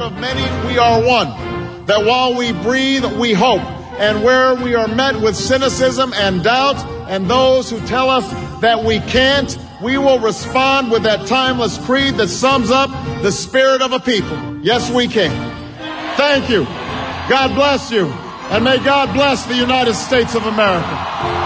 of many, we are one. That while we breathe, we hope. And where we are met with cynicism and doubt, and those who tell us that we can't, we will respond with that timeless creed that sums up the spirit of a people. Yes, we can. Thank you. God bless you. And may God bless the United States of America.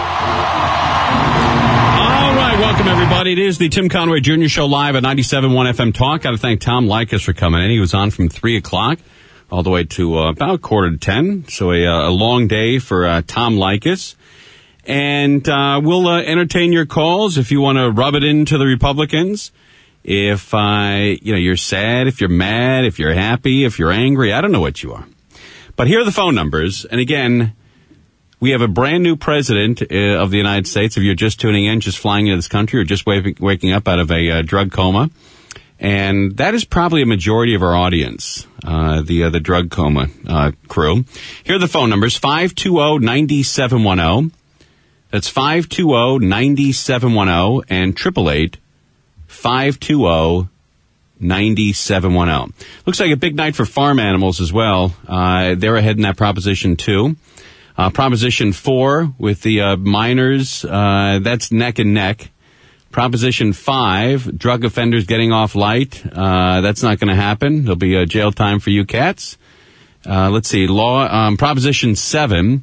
Welcome, everybody. It is the Tim Conway Jr. Show live at 97.1 FM Talk. Got to thank Tom Leykis for coming in. He was on from 3 o'clock all the way to about 9:45. So a long day for Tom Leykis. And we'll entertain your calls if you want to rub it into the Republicans. If you're sad, if you're mad, if you're happy, if you're angry. I don't know what you are. But here are the phone numbers. And again, we have a brand new president of the United States. If you're just tuning in, just flying into this country, or just waking up out of a drug coma. And that is probably a majority of our audience, the drug coma crew. Here are the phone numbers, 520-9710. That's 520-9710 and 888-520-9710. Looks like a big night for farm animals as well. They're ahead in that Proposition 2. Proposition 4 with the minors, that's neck and neck. Proposition 5, drug offenders getting off light, that's not going to happen. There'll be jail time for you cats. Let's see, Proposition 7,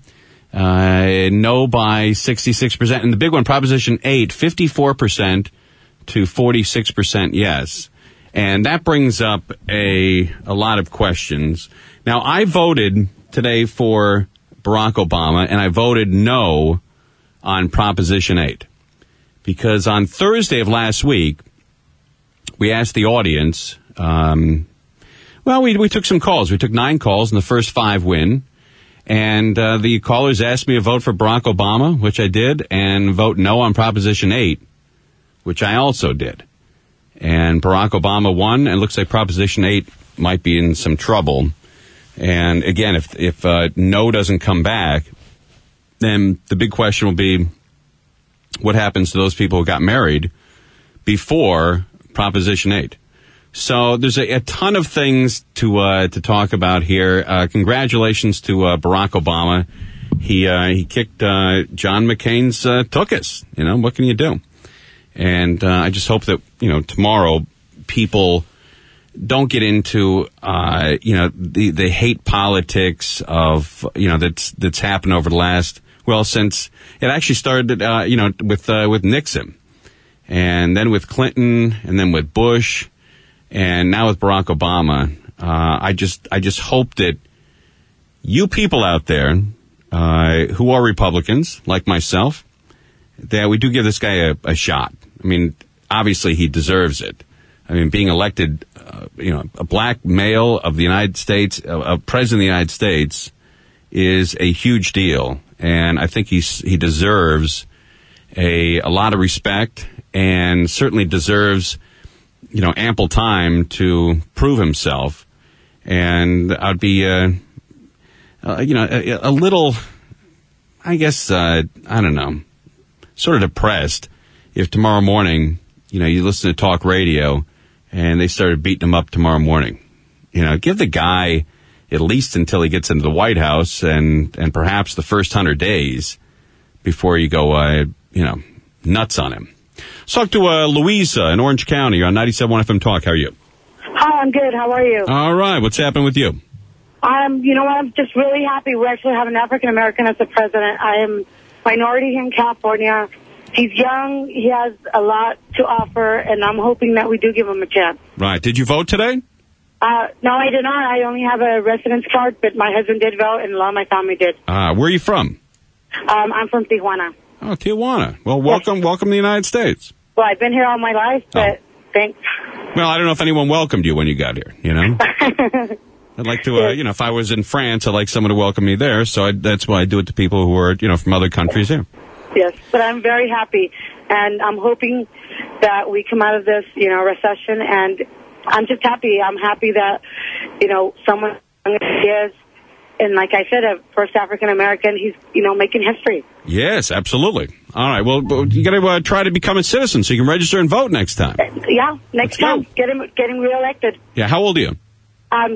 no by 66%. And the big one, Proposition 8, 54% to 46% yes. And that brings up a lot of questions. Now, I voted today for Barack Obama, and I voted no on Proposition 8. Because on Thursday of last week, we asked the audience, we took some calls. We took 9 calls, and the first 5 win. And the callers asked me to vote for Barack Obama, which I did, and vote no on Proposition 8, which I also did. And Barack Obama won, and it looks like Proposition 8 might be in some trouble. And again, if no doesn't come back, then the big question will be, what happens to those people who got married before Proposition 8? So there's a ton of things to talk about here. Congratulations to Barack Obama. He kicked John McCain's tuchus. What can you do? And I just hope that tomorrow people don't get into the hate politics of that's happened over the last, since it actually started with Nixon, and then with Clinton, and then with Bush, and now with Barack Obama. I just hope that you people out there who are Republicans like myself, that we do give this guy a shot. I mean, obviously he deserves it. I mean, being elected, a black male of the United States, a president of the United States, is a huge deal, and I think he deserves a lot of respect, and certainly deserves, ample time to prove himself. And I'd be, a little, I guess, I don't know, sort of depressed if tomorrow morning, you listen to talk radio, and they started beating him up tomorrow morning. Give the guy at least until he gets into the White House, and perhaps the first 100 days before you go, nuts on him. Let's talk to Louisa in Orange County on 97.1 FM Talk. How are you? Hi, I'm good. How are you? All right. What's happening with you? I'm just really happy we actually have an African-American as the president. I am minority here in California. He's young. He has a lot to offer, and I'm hoping that we do give him a chance. Right. Did you vote today? No, I did not. I only have a residence card, but my husband did vote, and a lot of my family did. Where are you from? I'm from Tijuana. Oh, Tijuana. Well, welcome to the United States. Well, I've been here all my life, but thanks. Well, I don't know if anyone welcomed you when you got here, I'd like to, if I was in France, I'd like someone to welcome me there, so that's why I do it to people who are, from other countries here. Yes, but I'm very happy, and I'm hoping that we come out of this, recession, and I'm just happy. I'm happy that, someone is, and like I said, a first African-American, he's, making history. Yes, absolutely. All right, well, you got to try to become a citizen so you can register and vote next time. Yeah, next time. Get him reelected. Yeah, how old are you? I'm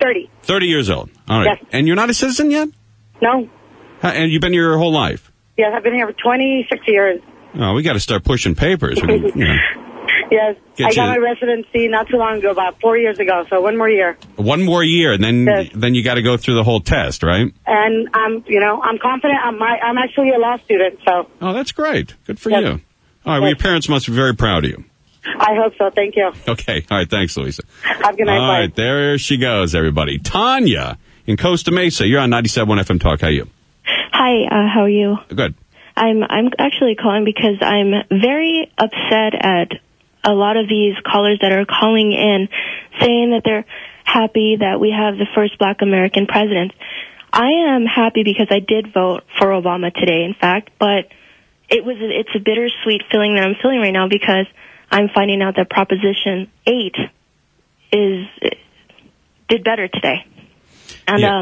30. 30 years old. All right. Yes. And you're not a citizen yet? No. And you've been here your whole life? Yes, I've been here for 26 years. Oh, we got to start pushing papers. We can, you know. Yes. Get I got you- my residency not too long ago, about 4 years ago, so one more year. One more year, and Yes. then you got to go through the whole test, right? And I'm confident. I'm actually a law student, so Oh, that's great. Good for Yes. you. All right, well, your parents must be very proud of you. I hope so. Thank you. Okay. All right, thanks, Louisa. Have a good night. All Bye. right, there she goes, everybody. Tanya in Costa Mesa. You're on 97.1 FM Talk. How are you? Hi, how are you? Good. I'm actually calling because I'm very upset at a lot of these callers that are calling in saying that they're happy that we have the first Black American president. I am happy because I did vote for Obama today, in fact, but it's a bittersweet feeling that I'm feeling right now because I'm finding out that Proposition 8 did better today. And Yeah.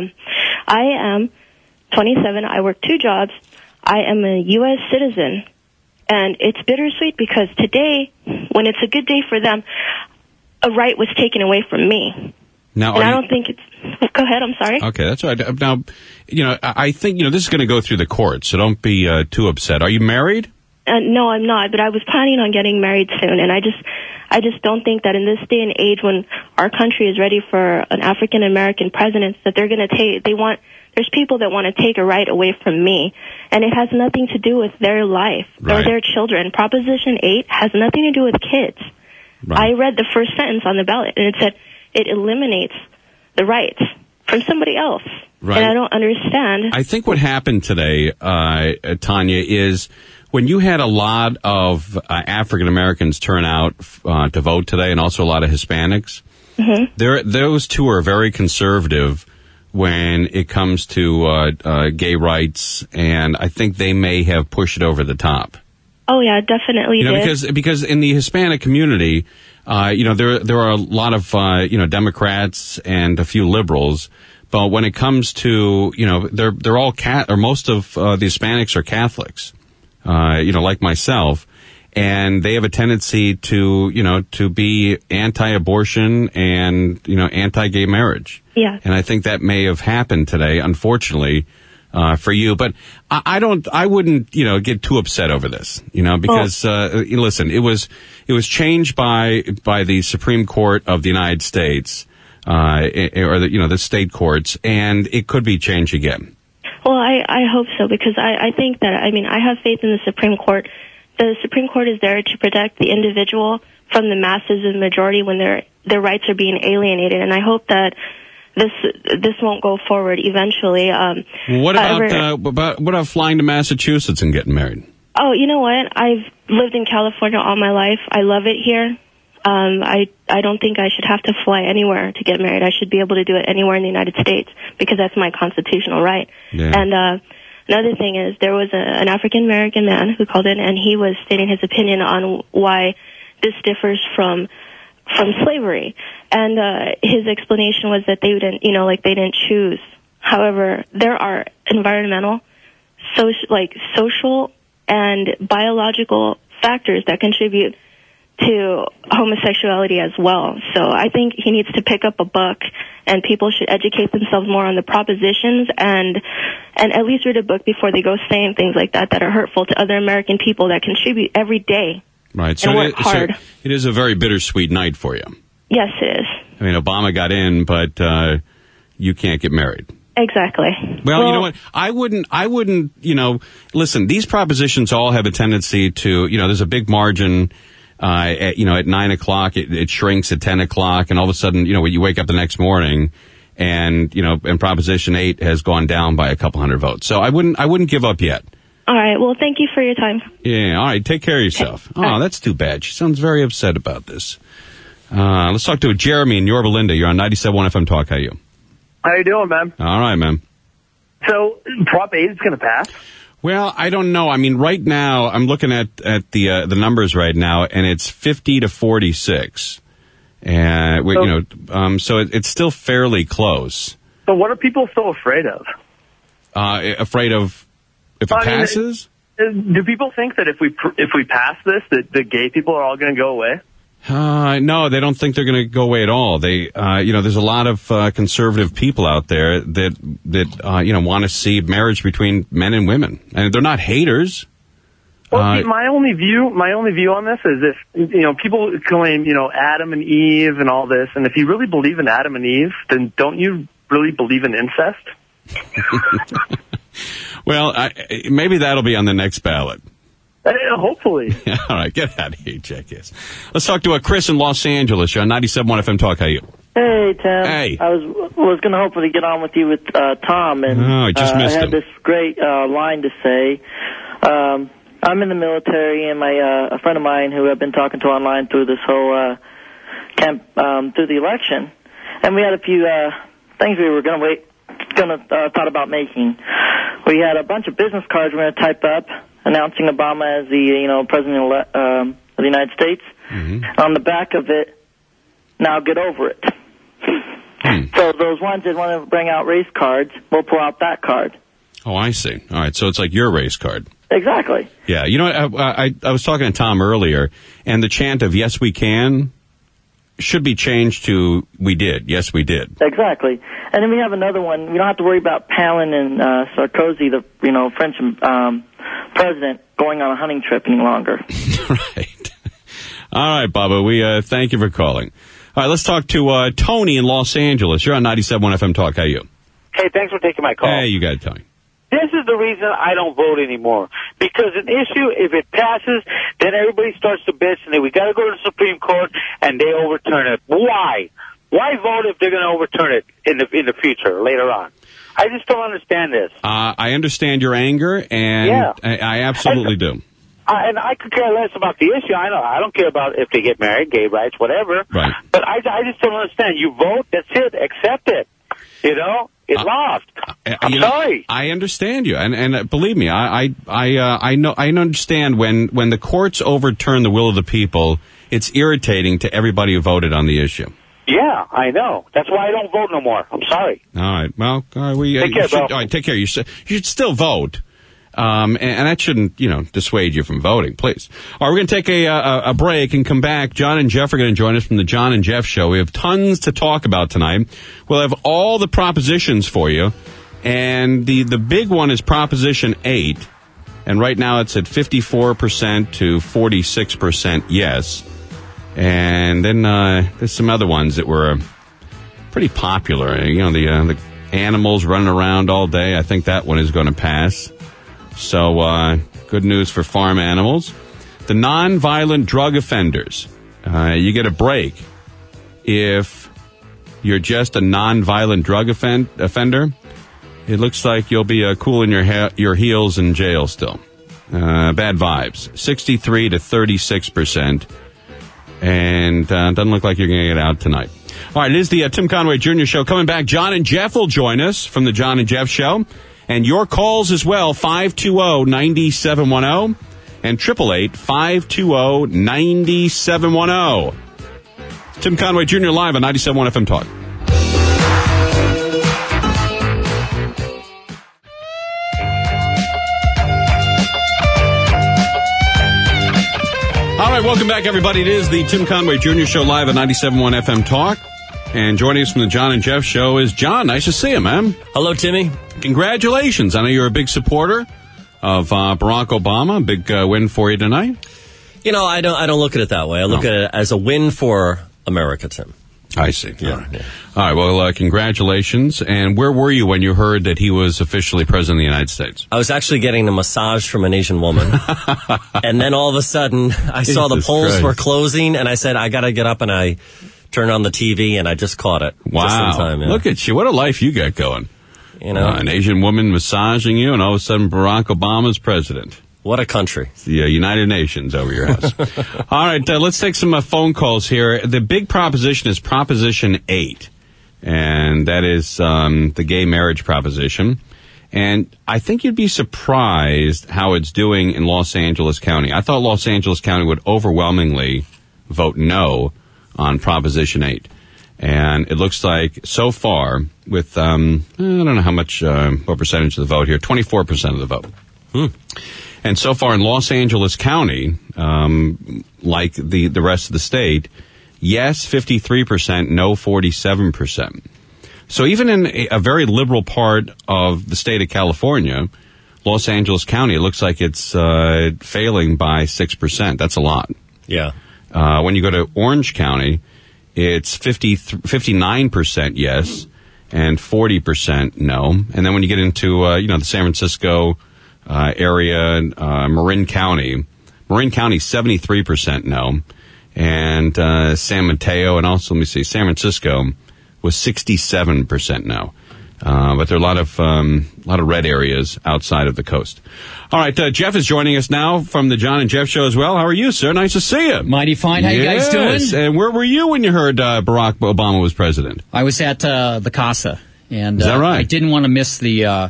I am 27. I work 2 jobs. I am a U.S. citizen. And it's bittersweet because today, when it's a good day for them, a right was taken away from me. Now, And I don't think it's... Go ahead, I'm sorry. Okay, that's all right. Now, I think, this is going to go through the courts, so don't be too upset. Are you married? No, I'm not, but I was planning on getting married soon, and I just don't think that in this day and age when our country is ready for an African American president that they're going to there's people that want to take a right away from me, and it has nothing to do with their life or Right. their children. Proposition 8 has nothing to do with kids. Right. I read the first sentence on the ballot, and it said it eliminates the rights from somebody else. Right. And I don't understand. I think what happened today, Tanya, is when you had a lot of African Americans turn out to vote today, and also a lot of Hispanics, those two are very conservative when it comes to gay rights, and I think they may have pushed it over the top. Oh yeah, definitely. Because in the Hispanic community, there are a lot of Democrats and a few liberals. But when it comes to, they're all or most of the Hispanics are Catholics, like myself, and they have a tendency to be anti-abortion and, anti-gay marriage. Yeah. And I think that may have happened today, unfortunately, for you. But I wouldn't, get too upset over this, because, listen, it was changed by the Supreme Court of the United States. Or the state courts, and it could be changed again. Well, I hope so, because I think that, I have faith in the Supreme Court. The Supreme Court is there to protect the individual from the masses and majority when their rights are being alienated, and I hope that this won't go forward eventually. What about flying to Massachusetts and getting married? Oh, you know what? I've lived in California all my life. I love it here. I don't think I should have to fly anywhere to get married. I should be able to do it anywhere in the United States because that's my constitutional right. Yeah. And another thing is there was an African American man who called in, and he was stating his opinion on why this differs from slavery. And his explanation was that they didn't choose. However, there are environmental, social, and biological factors that contribute to homosexuality as well. So I think he needs to pick up a book, and people should educate themselves more on the propositions and at least read a book before they go saying things like that are hurtful to other American people that contribute every day. Right. So and work hard. It is a very bittersweet night for you. Yes, it is. I mean, Obama got in, but you can't get married. Exactly. Well, you know what? I wouldn't, listen, these propositions all have a tendency to, there's a big margin. At 9 o'clock, it shrinks at 10 o'clock, and all of a sudden, you wake up the next morning, and Proposition 8 has gone down by a couple hundred votes. So I wouldn't give up yet. All right. Well, thank you for your time. Yeah. All right. Take care of yourself. Okay. Oh, that's too bad. She sounds very upset about this. Let's talk to Jeremy in Yorba Linda. You're on 97.1 FM Talk. How are you? How you doing, man? All right, man. So, Prop 8 is going to pass? Well, I don't know. I mean, right now, I'm looking at the numbers right now, and it's 50 to 46. And, so it's still fairly close. So what are people so afraid of? Afraid of if it passes? Do people think that if we pass this, that the gay people are all going to go away? No, they don't think they're going to go away at all. They, there's a lot of conservative people out there that want to see marriage between men and women, and they're not haters. Well, see, my only view on this is if, people claim, Adam and Eve and all this, and if you really believe in Adam and Eve, then don't you really believe in incest? Well, maybe that'll be on the next ballot. Hopefully. All right, get out of here, jackass. Let's talk to Chris in Los Angeles. You're on 97.1 FM Talk. How are you? Hey, Tim. Hey. I was going to hopefully get on with you with Tom, and I just missed I had him. this great line to say. I'm in the military, and a friend of mine who I've been talking to online through this whole through the election, and we had a few things we were thought about making. We had a bunch of business cards we were going to type up announcing Obama as the president of the United States. Mm-hmm. On the back of it, now get over it. So those ones that want to bring out race cards, we'll pull out that card. Oh, I see. All right, so it's like your race card. Exactly. Yeah, I was talking to Tom earlier, and the chant of "Yes, we can" should be changed to "We did." Yes, we did. Exactly. And then we have another one. We don't have to worry about Palin and Sarkozy, the French president, going on a hunting trip any longer. Right. All right, Bubba. We thank you for calling. All right, let's talk to Tony in Los Angeles. You're on 97.1 FM Talk. How are you? Hey, thanks for taking my call. Hey, you got it, Tony. This is the reason I don't vote anymore. Because an issue, if it passes, then everybody starts to bitch and then we got to go to the Supreme Court and they overturn it. Why? Why vote if they're going to overturn it in the future, later on? I just don't understand this. I understand your anger, and yeah. I absolutely do. And I could care less about the issue. I don't care about if they get married, gay rights, whatever. Right. But I just don't understand. You vote, that's it. Accept it. It's lost. I'm sorry. I understand you, and believe me, I understand when the courts overturn the will of the people, it's irritating to everybody who voted on the issue. Yeah, I know. That's why I don't vote no more. I'm sorry. All right. Well, take care, bro. All right, take care. You should still vote. And that shouldn't, dissuade you from voting, please. All right, we're going to take a break and come back. John and Jeff are going to join us from the John and Jeff Show. We have tons to talk about tonight. We'll have all the propositions for you. And the big one is Proposition 8. And right now it's at 54% to 46% yes. And then there's some other ones that were pretty popular. The animals running around all day. I think that one is going to pass. So, good news for farm animals. The nonviolent drug offenders. You get a break if you're just a nonviolent drug offender. It looks like you'll be cooling your heels in jail still. Bad vibes. 63 to 36%. And doesn't look like you're going to get out tonight. All right, it is the Tim Conway Jr. Show. Coming back, John and Jeff will join us from the John and Jeff Show. And your calls as well, 520-9710 and 888-520-9710. Tim Conway Jr. live on 97.1 FM Talk. All right, welcome back, everybody. It is the Tim Conway Jr. Show live at 97.1 FM Talk. And joining us from the John and Jeff Show is John. Nice to see you, man. Hello, Timmy. Congratulations. I know you're a big supporter of Barack Obama. A big win for you tonight. I don't look at it that way. I look at it as a win for America, Tim. I see. Yeah. All right. Well, congratulations. And where were you when you heard that he was officially president of the United States? I was actually getting a massage from an Asian woman. And then all of a sudden, I saw the polls were closing, and I said, I got to get up, and I turned on the TV, and I just caught it. Wow. Just in time, yeah. Look at you. What a life you got going. An Asian woman massaging you, and all of a sudden Barack Obama's president. What a country. The United Nations over your house. All right, let's take some phone calls here. The big proposition is Proposition 8, and that is the gay marriage proposition. And I think you'd be surprised how it's doing in Los Angeles County. I thought Los Angeles County would overwhelmingly vote no on Proposition 8. And it looks like so far with, I don't know how much, what percentage of the vote here, 24% of the vote. And so far in Los Angeles County, like the rest of the state, yes, 53%, no, 47%. So even in a very liberal part of the state of California, Los Angeles County, it looks like it's failing by 6%. That's a lot. Yeah. When you go to Orange County, it's 59% yes and 40% no. And then when you get into the San Francisco area, Marin County 73% no, and San Mateo, and also San Francisco was 67% no. But there are a lot of red areas outside of the coast. All right, Jeff is joining us now from the John and Jeff Show as well. How are you, sir? Nice to see you. Mighty fine. How you guys doing? And where were you when you heard Barack Obama was president? I was at the Casa, and is that right? I didn't want to miss the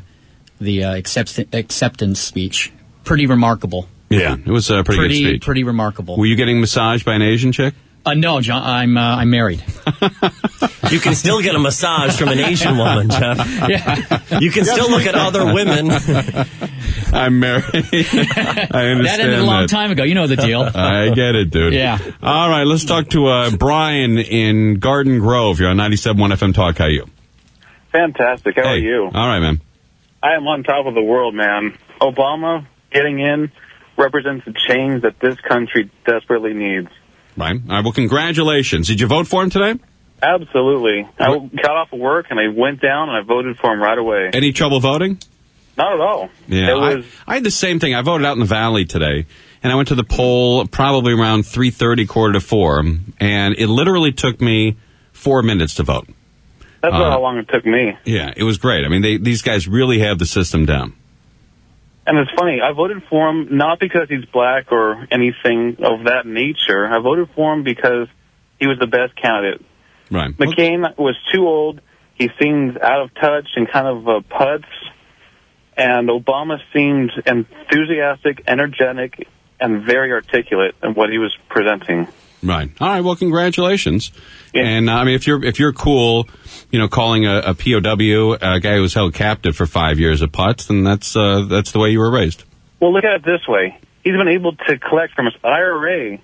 acceptance speech. Pretty remarkable. Yeah, it was a pretty good speech. Pretty remarkable. Were you getting massaged by an Asian chick? No, John. I'm married. You can still get a massage from an Asian woman, Jeff. Yeah. You can still look at other women. I'm married. I understand that ended a long time ago. You know the deal. I get it, dude. Yeah. All right, let's talk to Brian in Garden Grove. You're on 97.1 FM Talk. How are you? Fantastic. How are you? All right, man. I am on top of the world, man. Obama getting in represents a change that this country desperately needs. Right. All right, well, congratulations. Did you vote for him today? Absolutely. I got off of work, and I went down, and I voted for him right away. Any trouble voting? Not at all. Yeah, I had the same thing. I voted out in the Valley today, and I went to the poll probably around 3:30, 3:45, and it literally took me 4 minutes to vote. That's how long it took me. Yeah, it was great. I mean, these guys really have the system down. And it's funny, I voted for him not because he's black or anything of that nature. I voted for him because he was the best candidate. Right. McCain was too old. He seems out of touch and kind of putz. And Obama seemed enthusiastic, energetic, and very articulate in what he was presenting. Right. All right. Well, congratulations. Yeah. And I mean, if you're cool, calling a POW a guy who was held captive for 5 years of putz, then that's the way you were raised. Well, look at it this way: he's been able to collect from his IRA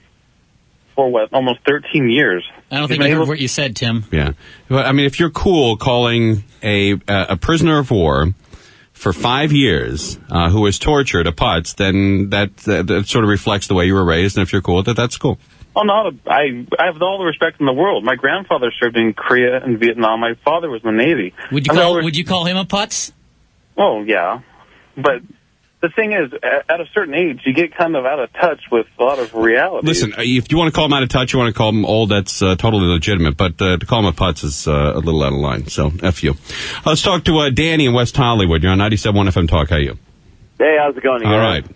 for almost 13 years. I don't think I heard what you said, Tim. Yeah. But I mean, if you're cool calling a prisoner of war for 5 years who was tortured a putz, then that sort of reflects the way you were raised. And if you're cool with it, that's cool. Oh, no, I have all the respect in the world. My grandfather served in Korea and Vietnam. My father was in the Navy. Would you call him a putz? Oh, yeah. But the thing is, at a certain age, you get kind of out of touch with a lot of reality. Listen, if you want to call him out of touch, you want to call him old, that's totally legitimate. But to call him a putz is a little out of line. So, F you. Let's talk to Danny in West Hollywood. You're on 97.1 FM Talk. How are you? Hey, how's it going? All right.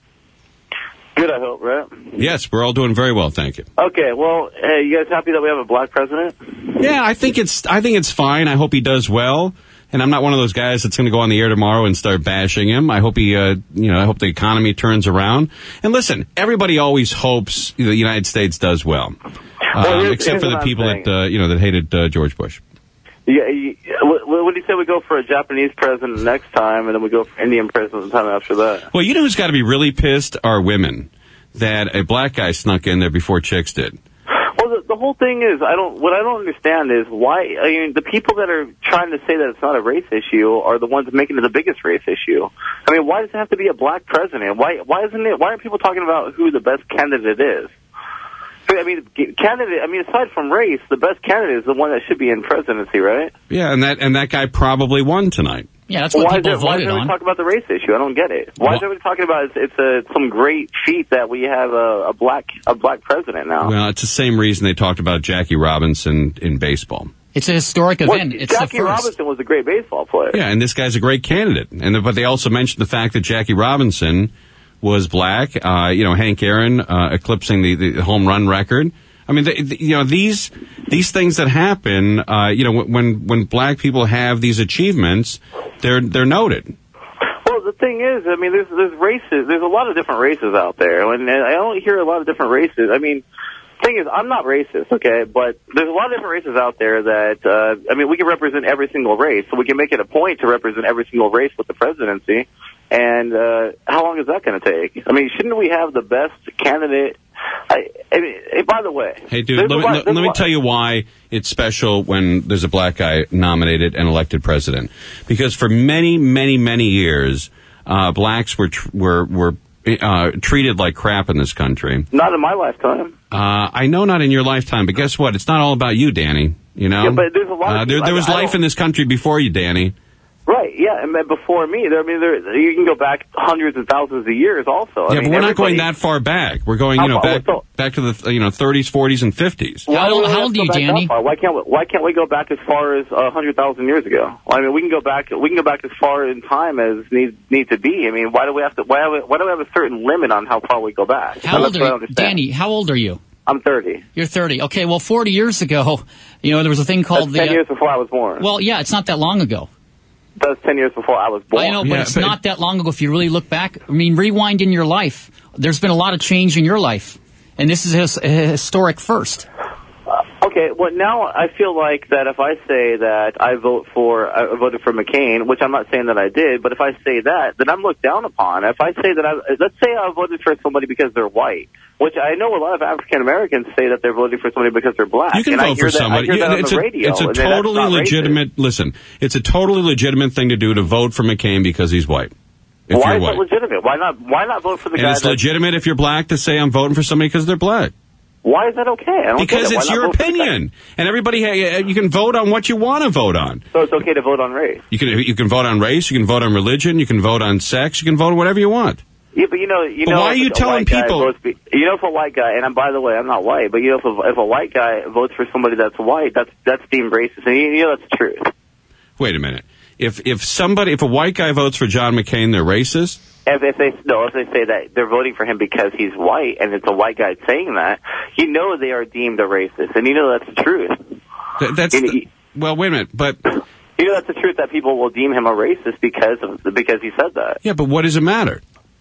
Good, I hope, right? Yes, we're all doing very well, thank you. Okay, well, hey, you guys happy that we have a black president? Yeah, I think it's fine. I hope he does well. And I'm not one of those guys that's going to go on the air tomorrow and start bashing him. I hope I hope the economy turns around. And listen, everybody always hopes the United States does well, except for the people that hated George Bush. Yeah, what do you say we go for a Japanese president next time, and then we go for Indian president the time after that? Well, who's got to be really pissed are women that a black guy snuck in there before chicks did. Well, the whole thing is, what I don't understand is why. I mean, the people that are trying to say that it's not a race issue are the ones making it the biggest race issue. I mean, why does it have to be a black president? Why aren't people talking about who the best candidate is? I mean, aside from race, the best candidate is the one that should be in presidency, right? Yeah, and that guy probably won tonight. Yeah, that's what people voted on. Why is everybody talking about the race issue? I don't get it. Why is everybody talking about it's some great feat that we have a black president now? Well, it's the same reason they talked about Jackie Robinson in baseball. It's a historic event. It's Jackie Robinson was a great baseball player. Yeah, and this guy's a great candidate. But they also mentioned the fact that Jackie Robinson was black. Hank Aaron eclipsing the home run record. I mean, these things that happen. When black people have these achievements, they're noted. Well, the thing is, I mean, there's races. There's a lot of different races out there, and I only hear a lot of different races. I mean, the thing is, I'm not racist, okay, but there's a lot of different races out there that, we can represent every single race, so we can make it a point to represent every single race with the presidency. And how long is that going to take? I mean, shouldn't we have the best candidate? I mean, hey, by the way, hey, dude, let me tell you why it's special when there's a black guy nominated and elected president. Because for many, many, many years, blacks were treated like crap in this country. Not in my lifetime. I know not in your lifetime, but guess what? It's not all about you, Danny. You know? Yeah, but there's a lot of there was life in this country before you, Danny. Right, yeah, and before me, you can go back hundreds of thousands of years also. Yeah, but we're not going that far back. We're going, back to the 30s, 40s, and 50s. How old are you, Danny? Why can't we go back as far as 100,000 years ago? I mean, we can go back as far in time as need to be. I mean, why do we have a certain limit on how far we go back? How old are you, Danny? How old are you? I'm 30. You're 30. Okay, well, 40 years ago, there was a thing called 10 years before I was born. Well, yeah, it's not that long ago. That was 10 years before I was born. I know, but it's not that long ago if you really look back. I mean, rewind in your life. There's been a lot of change in your life, and this is a historic first. Okay, well, now I feel like that if I say that I voted for McCain, which I'm not saying that I did, but if I say that, then I'm looked down upon. If I say that let's say I voted for somebody because they're white, which I know a lot of African Americans say that they're voting for somebody because they're black. You can vote for somebody. It's a totally legitimate. Listen, it's a totally legitimate thing to do to vote for McCain because he's white. Why is it legitimate? Why not vote for the guy? And it's legitimate if you're black to say I'm voting for somebody because they're black. Why is that okay? Because it's your opinion, and everybody you can vote on what you want to vote on. So it's okay to vote on race. You can vote on race. You can vote on religion. You can vote on sex. You can vote on whatever you want. Yeah, but why are you telling people? If a white guy, and by the way, I'm not white, but if a white guy votes for somebody that's white, that's deemed racist, and that's the truth. Wait a minute. If a white guy votes for John McCain, they're racist? If they say that they're voting for him because he's white, and it's a white guy saying that, they are deemed a racist, and that's the truth. Well, wait a minute, but that's the truth that people will deem him a racist because he said that. Yeah, but what does it matter?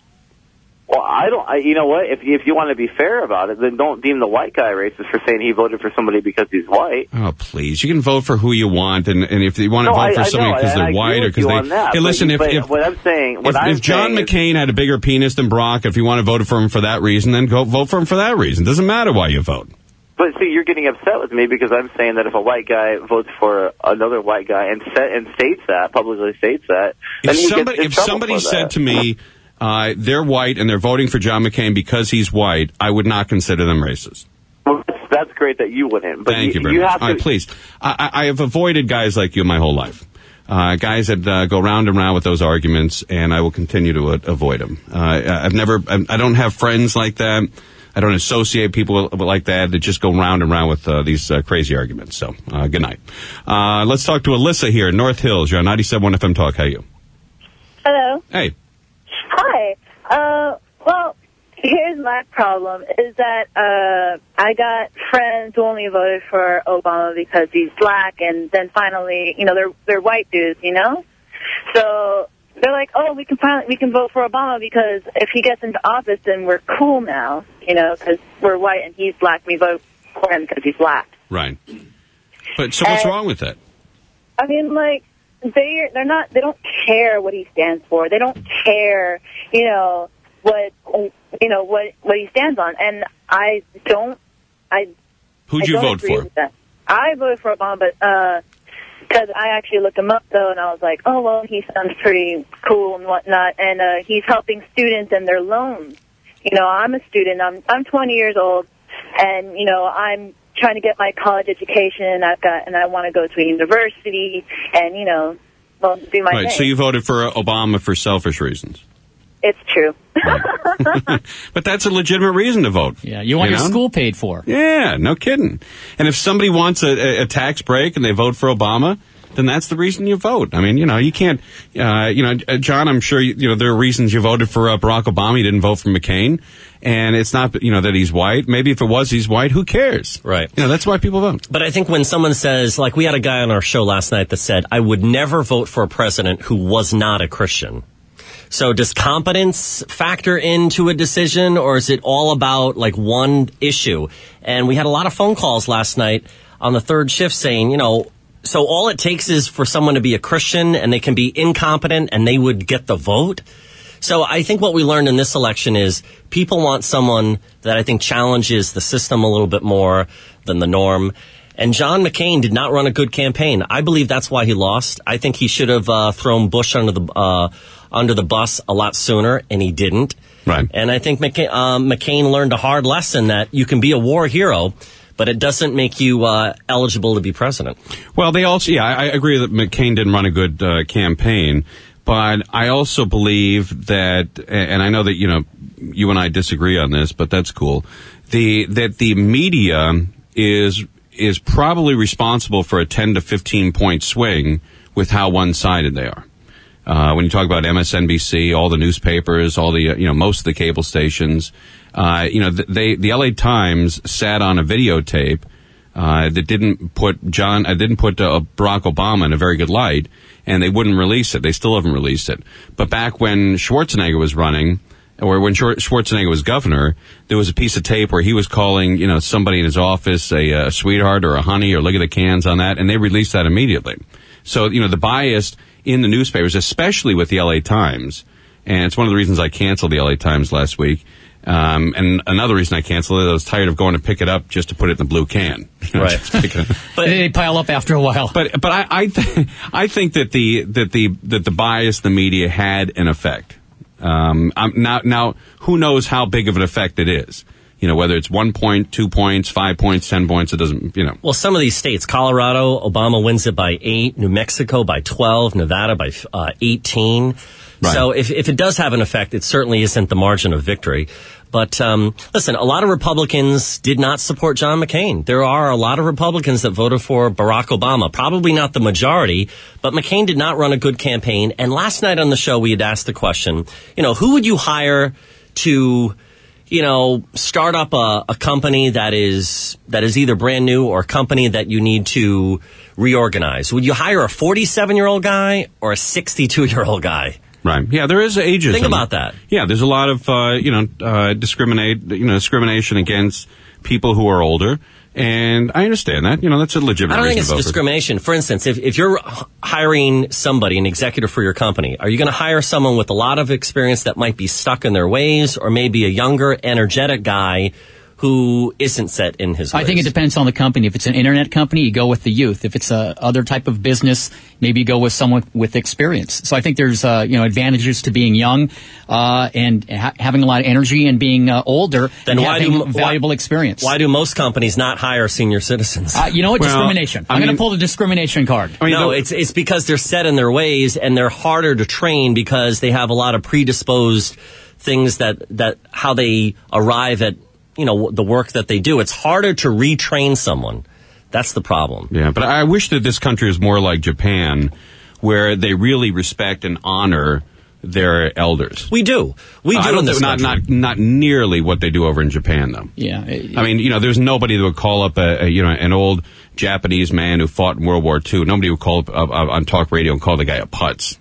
Well, you know what? If you want to be fair about it, then don't deem the white guy racist for saying he voted for somebody because he's white. Oh, please. You can vote for who you want, and if you want to vote for somebody because they're white or because they... Hey, listen, if John McCain had a bigger penis than Brock, if you want to vote for him for that reason, then go vote for him for that reason. Doesn't matter why you vote. But see, you're getting upset with me because I'm saying that if a white guy votes for another white guy and publicly states that, then if somebody said to me... they're white and they're voting for John McCain because he's white, I would not consider them racist. Well, that's great that you wouldn't. But Thank you very much. All right, please. I have avoided guys like you my whole life. Guys that go round and round with those arguments, and I will continue to avoid them. I don't have friends like that. I don't associate people like that just go round and round with these crazy arguments. So, good night. Let's talk to Alyssa here in North Hills. You're on 97.1 FM Talk. How are you? Hello. Hey. Hi. Well, here's my problem, is that I got friends who only voted for Obama because he's black, and then finally, they're white dudes, So they're like, oh, we can vote for Obama because if he gets into office, then we're cool now, because we're white and he's black. We vote for him because he's black. Right. But so what's wrong with that? I mean, they don't care what he stands for. They don't care, what he stands on. And Who'd you vote for? I voted for Obama, but because I actually looked him up though, and I was like, oh well, he sounds pretty cool and whatnot, and he's helping students and their loans. I'm a student. I'm 20 years old, and I'm trying to get my college education, and I want to go to a university, and do my thing. So you voted for Obama for selfish reasons. It's true. Right. But that's a legitimate reason to vote. Yeah, you want your school paid for. Yeah, no kidding. And if somebody wants a tax break and they vote for Obama, then that's the reason you vote. I mean, you can't, John, I'm sure, there are reasons you voted for Barack Obama. You didn't vote for McCain. And it's not, that he's white. Maybe if it was he's white, who cares? Right. That's why people vote. But I think when someone says, like we had a guy on our show last night that said, I would never vote for a president who was not a Christian. So does competence factor into a decision, or is it all about one issue? And we had a lot of phone calls last night on the third shift saying, so all it takes is for someone to be a Christian and they can be incompetent and they would get the vote. So I think what we learned in this election is people want someone that I think challenges the system a little bit more than the norm. And John McCain did not run a good campaign. I believe that's why he lost. I think he should have thrown Bush under the bus a lot sooner, and he didn't. Right. And I think McCain learned a hard lesson that you can be a war hero, but it doesn't make you eligible to be president. Well, I agree that McCain didn't run a good campaign, but I also believe that, and I know that, you and I disagree on this, but that's cool, that the media is probably responsible for a 10 to 15 point swing with how one-sided they are. When you talk about MSNBC, all the newspapers, all the, most of the cable stations, the LA Times sat on a videotape, that didn't put Barack Obama in a very good light, and they wouldn't release it. They still haven't released it. But back when Schwarzenegger was running, or when Schwarzenegger was governor, there was a piece of tape where he was calling, somebody in his office a sweetheart or a honey, or look at the cans on that, and they released that immediately. So, the bias in the newspapers, especially with the LA Times, and it's one of the reasons I canceled the LA Times last week. And another reason I canceled it, I was tired of going to pick it up just to put it in the blue can. Right. But they pile up after a while. But I think that the bias, the media had an effect. Now, who knows how big of an effect it is? Whether it's 1 point, 2 points, 5 points, 10 points, it doesn't, Well, some of these states, Colorado, Obama wins it by 8, New Mexico by 12, Nevada by 18. Right. So if it does have an effect, it certainly isn't the margin of victory. But listen, a lot of Republicans did not support John McCain. There are a lot of Republicans that voted for Barack Obama. Probably not the majority, but McCain did not run a good campaign. And last night on the show, we had asked the question, who would you hire to, start up a company that is either brand new or a company that you need to reorganize? Would you hire a 47-year-old guy or a 62-year-old guy? Right. Yeah, there is ageism. Think about that. Yeah, there's a lot of discrimination against people who are older, and I understand that. That's a legitimate reason. I don't think it's discrimination. For instance, if you're hiring somebody, an executive for your company, are you going to hire someone with a lot of experience that might be stuck in their ways, or maybe a younger, energetic guy who isn't set in his ways? I think it depends on the company. If it's an internet company, you go with the youth. If it's a other type of business, maybe you go with someone with experience. So I think there's advantages to being young and having a lot of energy, and being older and having valuable experience. Why do most companies not hire senior citizens? Discrimination. I'm going to pull the discrimination card. It's because they're set in their ways, and they're harder to train because they have a lot of predisposed things that how they arrive at the work that they do. It's harder to retrain someone. That's the problem. Yeah, but I wish that this country was more like Japan, where they really respect and honor their elders. We do. We do in this country. Not nearly what they do over in Japan, though. Yeah. There's nobody that would call up an old Japanese man who fought in World War II. Nobody would call up on talk radio and call the guy a putz.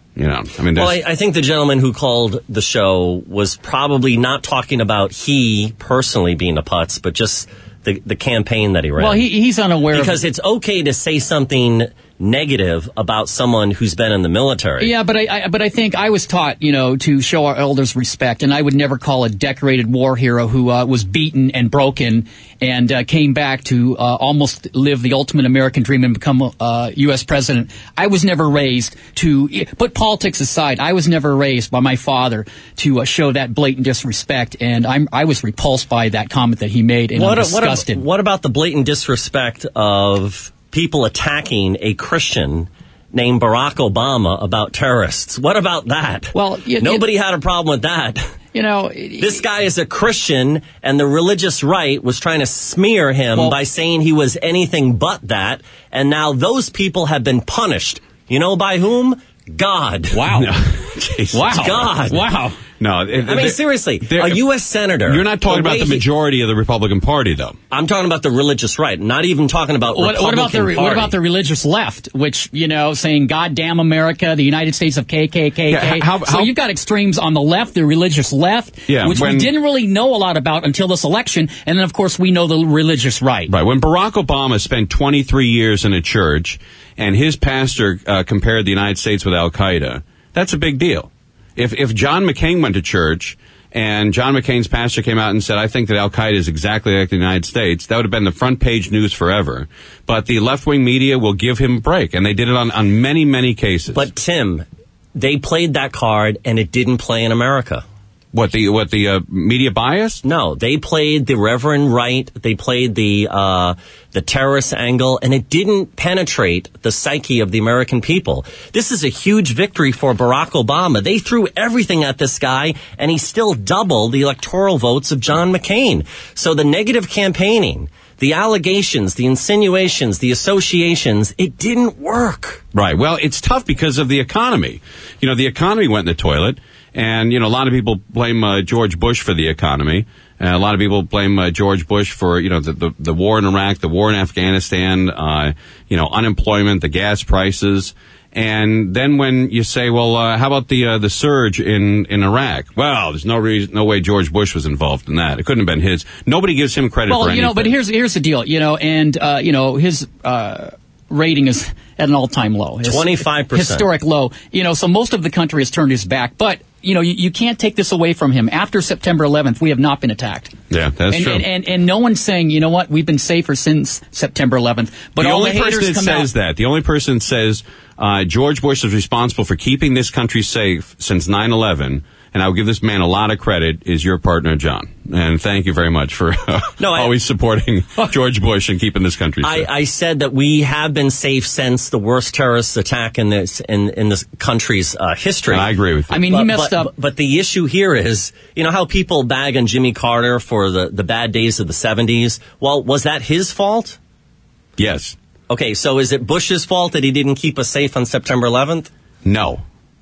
I think the gentleman who called the show was probably not talking about he personally being a putz, but just the campaign that he ran. Well, he's unaware because it's okay to say something negative about someone who's been in the military. Yeah, but I think I was taught, to show our elders respect, and I would never call a decorated war hero who was beaten and broken and came back to almost live the ultimate American dream and become U.S. president. I was never raised to put politics aside. I was never raised by my father to show that blatant disrespect, and I was repulsed by that comment that he made, and I'm disgusted. What about the blatant disrespect of people attacking a Christian named Barack Obama about terrorists? What about that? Well, nobody had a problem with that. This guy is a Christian, and the religious right was trying to smear him by saying he was anything but that, and now those people have been punished. By whom? God. Wow. Wow. God. Wow. No, seriously, a U.S. senator. You're not talking about the majority of the Republican Party, though. I'm talking about the religious right. Not even talking about Republican Party. What about the religious left, which saying "God damn America," the United States of KKK. Yeah, so you've got extremes on the left, the religious left, which we didn't really know a lot about until this election, and then of course we know the religious right. Right. When Barack Obama spent 23 years in a church, and his pastor compared the United States with Al Qaeda, that's a big deal. If John McCain went to church and John McCain's pastor came out and said, I think that Al-Qaeda is exactly like the United States, that would have been the front page news forever. But the left-wing media will give him a break, and they did it on many, many cases. But, Tim, they played that card, and it didn't play in America. What the media bias? No, they played the Reverend Right. They played the terrorist angle, and it didn't penetrate the psyche of the American people. This is a huge victory for Barack Obama. They threw everything at this guy, and he still doubled the electoral votes of John McCain. So the negative campaigning, the allegations, the insinuations, the associations, it didn't work. Right. Well, it's tough because of the economy. You know, the economy went in the toilet. And, you know, a lot of people blame George Bush for the economy. A lot of people blame George Bush for, you know, the war in Iraq, the war in Afghanistan, you know, unemployment, the gas prices. And then when you say, well, how about the surge in Iraq? Well, there's no way George Bush was involved in that. It couldn't have been his. Nobody gives him credit for anything. Well, you know, but here's the deal, you know, and, you know, his rating is at an all-time low. 25%. Historic low. You know, so most of the country has turned his back. But, you know, you can't take this away from him. After September 11th, we have not been attacked. Yeah, that's true. And no one's saying, you know what, we've been safer since September 11th. But the all only the haters person that come says out. that, the only person that says George Bush is responsible for keeping this country safe since 9/11, and I will give this man a lot of credit, is your partner, John. And thank you very much for always supporting George Bush and keeping this country safe. I said that we have been safe since the worst terrorist attack in this country's history. And I agree with you. I mean, he messed up. But the issue here is, you know how people bag on Jimmy Carter for the bad days of the 70s? Well, was that his fault? Yes. Okay, so is it Bush's fault that he didn't keep us safe on September 11th? No.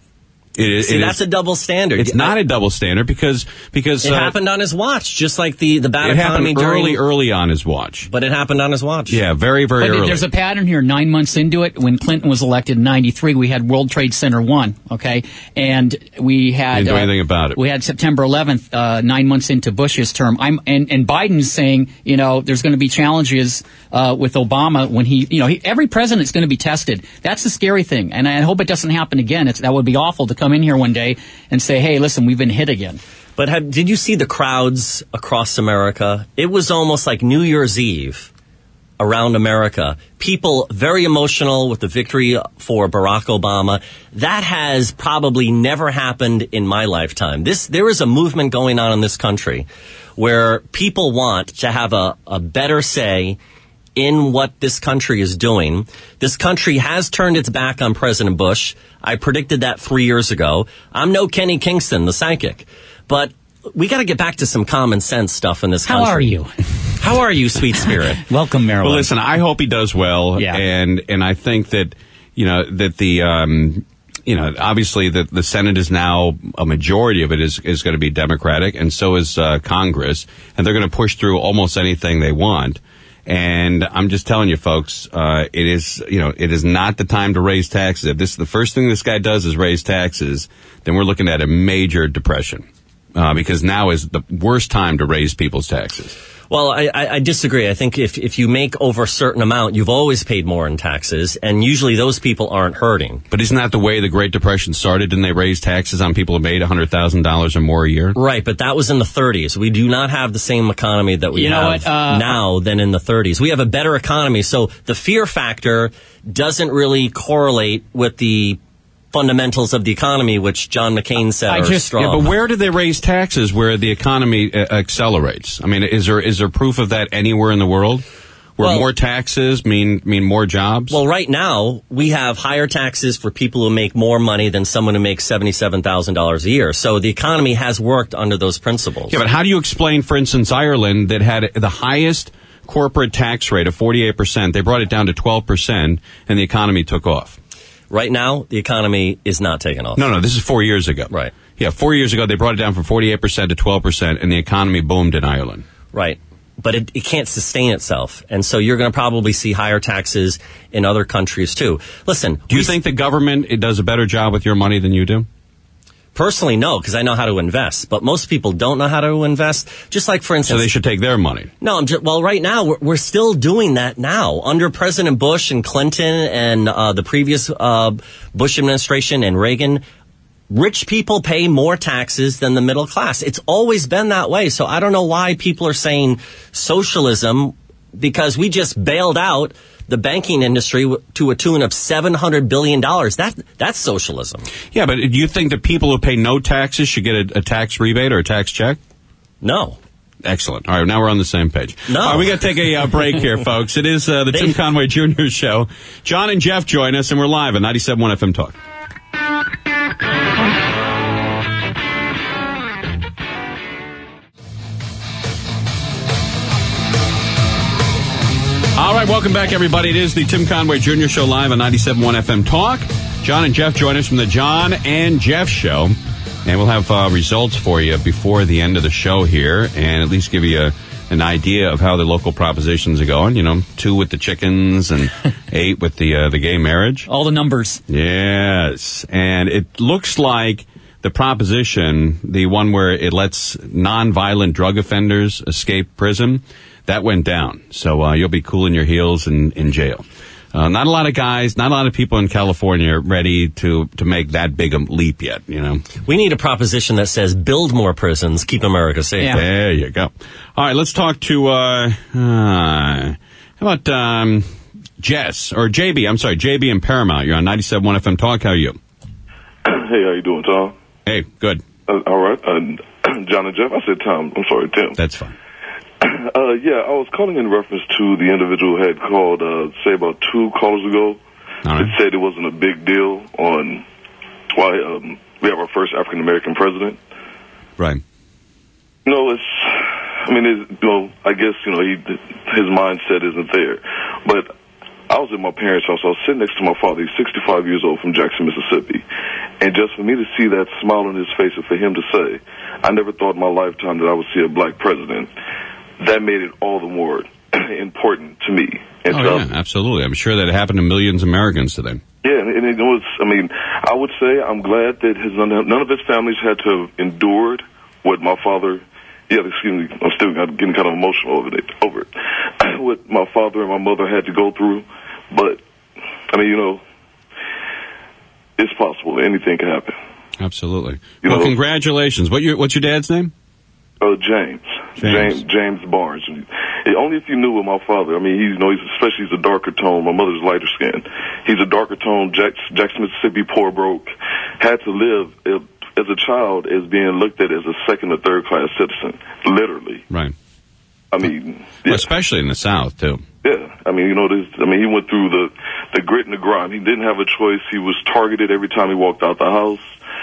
That's a double standard. It's not a double standard because it happened on his watch, just like the bad economy happened early on his watch. But it happened on his watch. Yeah, very, very early. There's a pattern here. 9 months into it, when Clinton was elected in '93, we had World Trade Center 1, okay? And we had... Didn't do anything about it. We had September 11th, 9 months into Bush's term. And Biden's saying, you know, there's going to be challenges with Obama when every president's going to be tested. That's the scary thing. And I hope it doesn't happen again. That would be awful to come in here one day and say, hey, listen, we've been hit again. But did you see the crowds across America? It was almost like New Year's Eve around America. People very emotional with the victory for Barack Obama. That has probably never happened in my lifetime. There is a movement going on in this country where people want to have a better say in what this country is doing. This country has turned its back on President Bush. I predicted that 3 years ago. I'm no Kenny Kingston, the psychic. But we got to get back to some common sense stuff in this country. How are you? How are you, sweet spirit? Welcome, Marilyn. Well, listen, I hope he does well. Yeah. And I think that, you know, that obviously the Senate is now, a majority of it is going to be Democratic, and so is Congress. And they're going to push through almost anything they want. And I'm just telling you, folks, it is not the time to raise taxes. If the first thing this guy does is raise taxes, then we're looking at a major depression, because now is the worst time to raise people's taxes. Well, I disagree. I think if you make over a certain amount, you've always paid more in taxes, and usually those people aren't hurting. But isn't that the way the Great Depression started? Didn't they raise taxes on people who made $100,000 or more a year? Right, but that was in the 30s. We do not have the same economy that we have now than in the 30s. We have a better economy, so the fear factor doesn't really correlate with the fundamentals of the economy, which John McCain said are strong. Yeah, but where do they raise taxes where the economy accelerates? I mean, is there proof of that anywhere in the world? Where more taxes mean more jobs? Well, right now, we have higher taxes for people who make more money than someone who makes $77,000 a year. So the economy has worked under those principles. Yeah, but how do you explain, for instance, Ireland, that had the highest corporate tax rate of 48%, they brought it down to 12%, and the economy took off? Right now, the economy is not taking off. No, this is 4 years ago. Right. Yeah, 4 years ago, they brought it down from 48% to 12%, and the economy boomed in Ireland. Right. But it can't sustain itself. And so you're going to probably see higher taxes in other countries, too. Listen. Do you think the government does a better job with your money than you do? Personally, no, because I know how to invest. But most people don't know how to invest. Just like, for instance... So they should take their money. No, right now, we're still doing that now. Under President Bush and Clinton and the previous Bush administration and Reagan, rich people pay more taxes than the middle class. It's always been that way. So I don't know why people are saying socialism, because we just bailed out the banking industry to a tune of $700 billion. That's socialism. Yeah, but do you think that people who pay no taxes should get a tax rebate or a tax check? No. Excellent. All right, now we're on the same page. No. All right, we got to take a break here, folks. It is the Tim Conway Jr. Show. John and Jeff join us, and we're live at 97.1 FM Talk. All right, welcome back, everybody. It is the Tim Conway Jr. Show live on 97.1 FM Talk. John and Jeff join us from the John and Jeff Show. And we'll have results for you before the end of the show here, and at least give you an idea of how the local propositions are going. 2 with the chickens and 8 with the gay marriage. All the numbers. Yes. And it looks like the proposition, the one where it lets non-violent drug offenders escape prison, that went down. So you'll be cooling your heels in jail. Not a lot of guys, not a lot of people in California ready to make that big a leap yet, We need a proposition that says build more prisons, keep America safe. Yeah. There you go. All right, let's talk to, how about Jess, or JB, I'm sorry, JB in Paramount. You're on 97.1 FM Talk. How are you? Hey, how you doing, Tom? Hey, good. All right. John and Jeff, I said Tom. I'm sorry, Tim. That's fine. Yeah, I was calling in reference to the individual who had called, say, about 2 callers ago. It said it wasn't a big deal on why we have our first African-American president. Right. No, I guess, his mindset isn't there. But I was at my parents' house. I was sitting next to my father. He's 65 years old, from Jackson, Mississippi. And just for me to see that smile on his face, and for him to say, I never thought in my lifetime that I would see a black president, that made it all the more important to me. And yeah, absolutely. I'm sure that it happened to millions of Americans today. Yeah, and it was, I would say I'm glad that none of his families had to have endured what my father, excuse me, I'm still getting kind of emotional over it, what my father and my mother had to go through. But, it's possible. Anything can happen. Absolutely. Well, congratulations. What's your dad's name? James Barnes. Only if you knew with my father. He's a darker tone. My mother's lighter skin. He's a darker tone. Jackson, Mississippi, poor, broke. Had to live as a child as being looked at as a second or third class citizen. Literally. Right. Yeah. Especially in the South too. Yeah. He went through the grit and the grime. He didn't have a choice. He was targeted every time he walked out the house.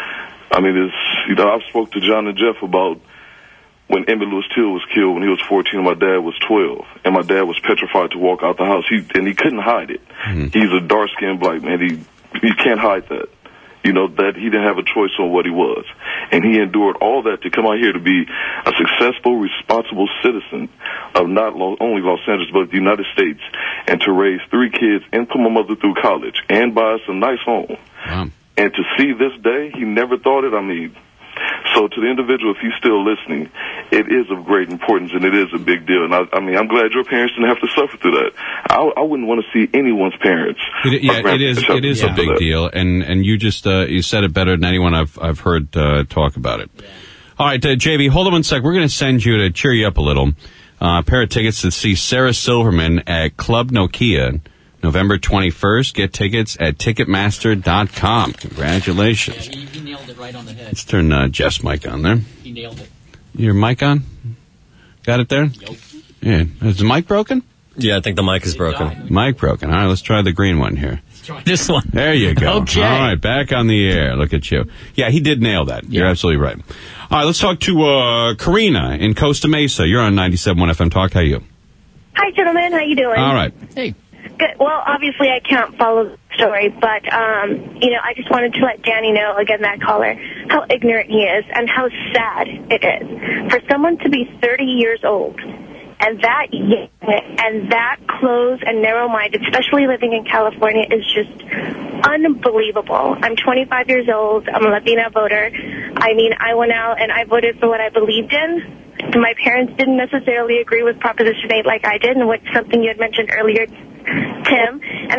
I've spoke to John and Jeff about when Emmett Lewis Till was killed when he was 14 and my dad was 12. And my dad was petrified to walk out the house. He couldn't hide it. Mm-hmm. He's a dark-skinned black man. He can't hide that. That he didn't have a choice on what he was. And he endured all that to come out here to be a successful, responsible citizen of not only Los Angeles, but the United States, and to raise 3 kids and put my mother through college and buy us a nice home. Wow. And to see this day, he never thought it. So to the individual, if he's still listening, it is of great importance, and it is a big deal. And I'm glad your parents didn't have to suffer through that. I wouldn't want to see anyone's parents. It is a big deal, and you just you said it better than anyone I've heard talk about it. Yeah. All right, JB, hold on one sec. We're going to send you, to cheer you up a little, a pair of tickets to see Sarah Silverman at Club Nokia, November 21st. Get tickets at Ticketmaster.com. Congratulations. Yeah, he nailed it right on the head. Let's turn Jeff's mic on there. He nailed it. Your mic on? Got it there? Yep. Yeah. Is the mic broken? Yeah, I think the mic is broken. Mic broken. All right, let's try the green one here. This one. There you go. Okay. All right, back on the air. Look at you. Yeah, he did nail that. You're absolutely right. All right, let's talk to Karina in Costa Mesa. You're on 97.1 FM Talk. How are you? Hi, gentlemen. How you doing? All right. Hey. Good. Well, obviously I can't follow the story, but, I just wanted to let Danny know, again, that caller, how ignorant he is and how sad it is for someone to be 30 years old and that young and that closed and narrow-minded, especially living in California, is just unbelievable. I'm 25 years old. I'm a Latina voter. I went out and I voted for what I believed in. My parents didn't necessarily agree with Proposition 8 like I did, and what's something you had mentioned earlier, Tim, and I think that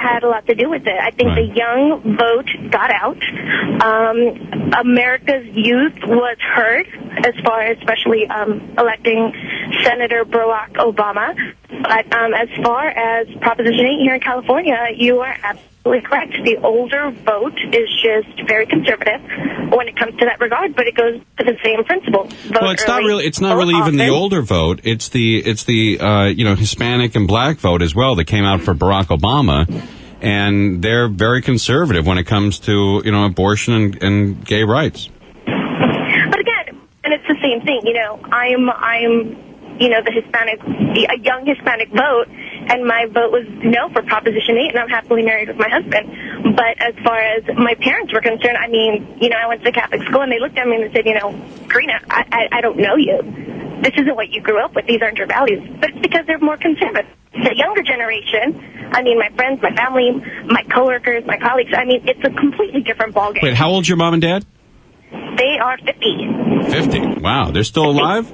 had a lot to do with it. I think the young vote got out. America's youth was heard as far as especially electing Senator Barack Obama. But as far as Proposition 8 here in California, you are absolutely correct. The older vote is just very conservative when it comes to that regard, but it goes to the same principle. Well, it's not really. It's not really even the older vote. It's the Hispanic and black vote as well that came out for Barack Obama, and they're very conservative when it comes to abortion and gay rights. But again, and it's the same thing. I'm a young Hispanic vote, and my vote was no for Proposition 8, and I'm happily married with my husband. But as far as my parents were concerned, I went to Catholic school, and they looked at me and said, Karina, I don't know you. This isn't what you grew up with. These aren't your values. But it's because they're more conservative. The younger generation, my friends, my family, my coworkers, my colleagues, it's a completely different ballgame. Wait, how old's your mom and dad? They are 50. 50? Wow, they're still alive?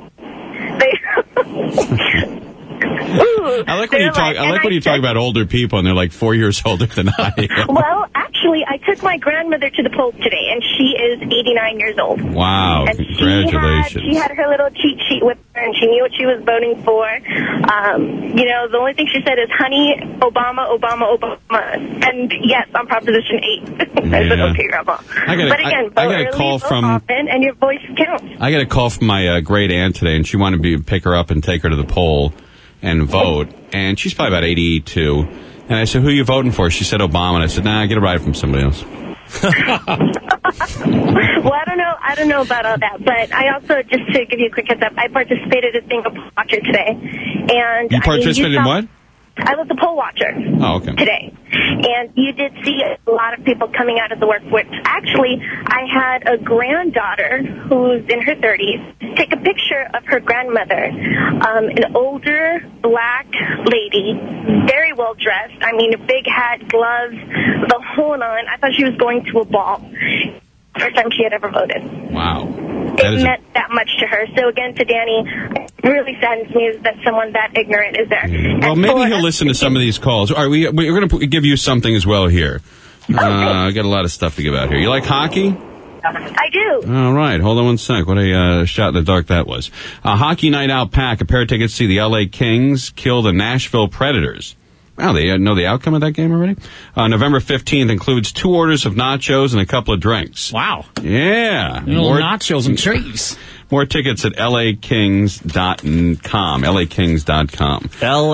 I like when you talk. I like when you talk about older people, and they're like 4 years older than I am. Well, actually, I took my grandmother to the polls today, and she is 89 years old. Wow! And congratulations. She had her little cheat sheet with her, and she knew what she was voting for. The only thing she said is, "Honey, Obama, Obama, Obama." And yes, on Proposition 8. I said, "Okay, Grandma." But again, vote early, vote often, and your voice counts. I got a call from my great aunt today, and she wanted me to pick her up and take her to the poll and vote, and she's probably about 82. And I said, "Who are you voting for?" She said, "Obama." And I said, "Nah, get a ride from somebody else." Well, I don't know about all that, but I also, just to give you a quick heads up, I participated in being a poll watcher today. And you participated in what? I was a poll watcher today. And you did see a lot of people coming out of the workforce. Actually, I had a granddaughter who's in her 30s take a picture of her grandmother, an older black lady, very well dressed. A big hat, gloves, the whole nine. I thought she was going to a ball. First time she had ever voted. Wow. It meant that much to her. So again, to Danny, it really saddens me that someone that ignorant is there. Well, maybe he'll listen to some of these calls. All right, we're going to give you something as well here. I got a lot of stuff to give out here. You like hockey? I do. All right, hold on one sec. What a shot in the dark that was. Hockey Night Out pack, a pair of tickets to see the L.A. Kings kill the Nashville Predators. Wow, they know the outcome of that game already? November 15th includes 2 orders of nachos and a couple of drinks. Wow. Yeah. Little nachos and cheese. More tickets at lakings.com. lakings.com.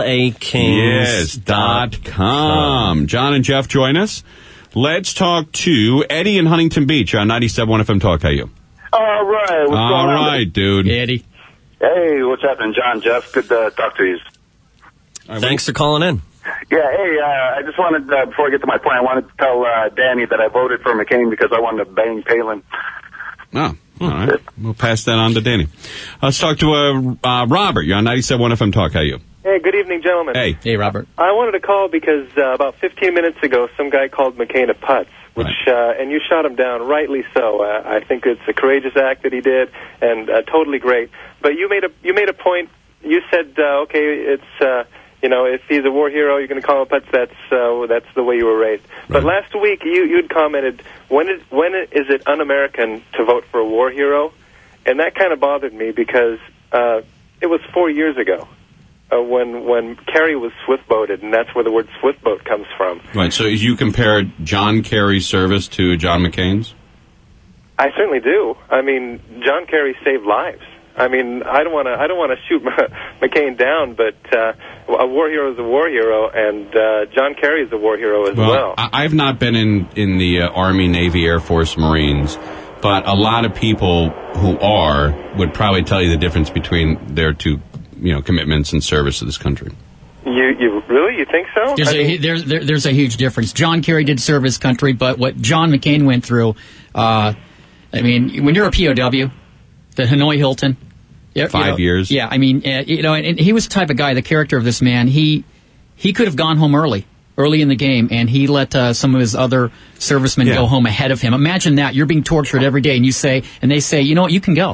lakings.com. John and Jeff join us. Let's talk to Eddie in Huntington Beach on 97.1 FM Talk. How are you? All right. What's going on? All right, dude. Hey, Eddie. Hey, what's happening, John, Jeff? Good to talk to you. Thanks for calling in. Yeah, hey, I just wanted, before I get to my point, I wanted to tell Danny that I voted for McCain because I wanted to bang Palin. Oh, all right. We'll pass that on to Danny. Let's talk to Robert. You're on 97.1 FM Talk. How are you? Hey, good evening, gentlemen. Hey, Robert. I wanted to call because about 15 minutes ago, some guy called McCain a putz, which and you shot him down, rightly so. I think it's a courageous act that he did, and totally great. But you made a point. You said, okay, it's if he's a war hero, you're going to call him a putz. That's the way you were raised. Right. But last week, you'd commented, when is it un-American to vote for a war hero? And that kind of bothered me because it was 4 years ago. When Kerry was swift-boated, and that's where the word swift-boat comes from. Right, so you compared John Kerry's service to John McCain's? I certainly do. John Kerry saved lives. I don't want to shoot McCain down, but a war hero is a war hero, and John Kerry is a war hero as well. I've not been in the Army, Navy, Air Force, Marines, but a lot of people who would probably tell you the difference between their two commitments and service to this country. You really? You think so? There's a huge difference. John Kerry did serve his country, but what John McCain went through, when you're a POW, the Hanoi Hilton, 5 years. Yeah, and he was the type of guy, the character of this man, he could have gone home early in the game, and he let some of his other servicemen go home ahead of him. Imagine that. You're being tortured every day, and they say, you know what, you can go.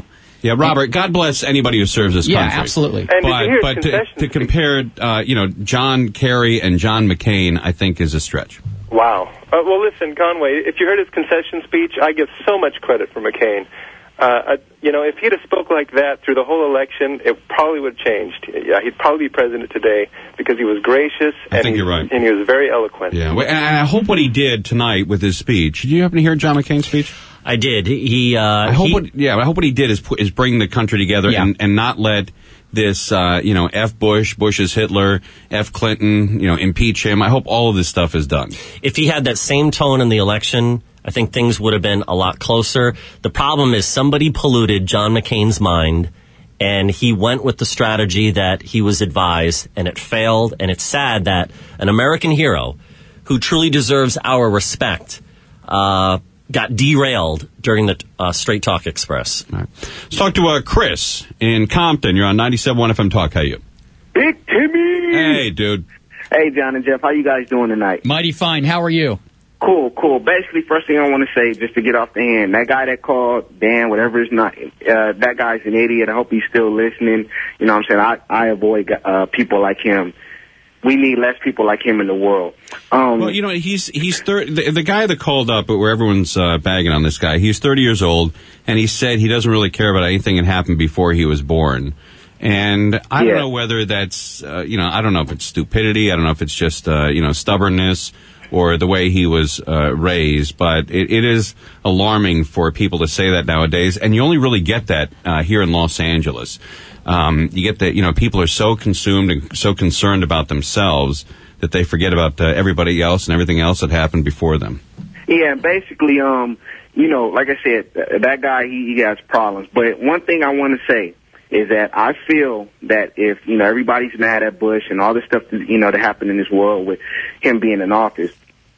Yeah, Robert, God bless anybody who serves this country. Yeah, absolutely. And did you hear his But concession to compare, John Kerry and John McCain, I think is a stretch. Wow. Well, listen, Conway, if you heard his concession speech, I give so much credit for McCain. If he'd have spoke like that through the whole election, it probably would have changed. Yeah, he'd probably be president today because he was gracious and you're right. And he was very eloquent. Yeah, and I hope what he did tonight with his speech. Did you happen to hear John McCain's speech? I did. I hope what he did is bring the country together and not let this, F. Bush is Hitler, F. Clinton, impeach him. I hope all of this stuff is done. If he had that same tone in the election, I think things would have been a lot closer. The problem is somebody polluted John McCain's mind, and he went with the strategy that he was advised, and it failed. And it's sad that an American hero who truly deserves our respect got derailed during the Straight Talk Express. All right. Let's talk to Chris in Compton. You're on 97.1 FM Talk. How are you? Big Timmy! Hey, dude. Hey, John and Jeff. How you guys doing tonight? Mighty fine. How are you? Cool. Basically, first thing I want to say, just to get off the hand, that guy that called Dan, whatever his name, that guy's an idiot. I hope he's still listening. You know what I'm saying? I avoid people like him. We need less people like him in the world. Well, he's the guy that called up, where everyone's bagging on this guy. He's 30 years old, and he said he doesn't really care about anything that happened before he was born. And I don't know whether that's, I don't know if it's stupidity. I don't know if it's just, stubbornness or the way he was raised. But it is alarming for people to say that nowadays. And you only really get that here in Los Angeles. You get that, people are so consumed and so concerned about themselves that they forget about everybody else and everything else that happened before them. Yeah, basically, like I said, that guy, he has problems. But one thing I want to say is that I feel that if, everybody's mad at Bush and all this stuff, that happened in this world with him being in office,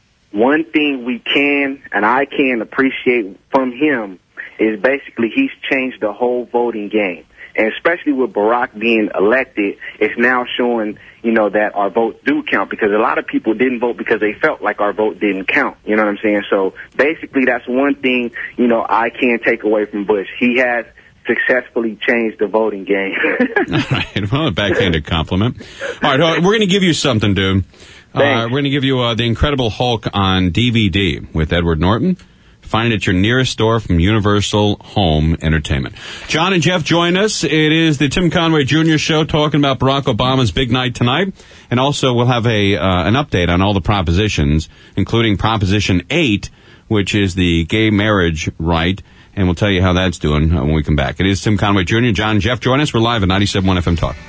one thing we can and I can appreciate from him is basically he's changed the whole voting game. And especially with Barack being elected, it's now showing, that our votes do count, because a lot of people didn't vote because they felt like our vote didn't count. You know what I'm saying? So basically that's one thing, I can take away from Bush. He has successfully changed the voting game. All right. Well, a backhanded compliment. All right. We're going to give you something, dude. We're going to give you The Incredible Hulk on DVD with Edward Norton. Find it at your nearest store from Universal Home Entertainment. John and Jeff join us. It is the Tim Conway Jr. Show talking about Barack Obama's big night tonight. And also we'll have an update on all the propositions, including Proposition 8, which is the gay marriage right. And we'll tell you how that's doing when we come back. It is Tim Conway Jr. John and Jeff join us. We're live at 97.1 FM Talk.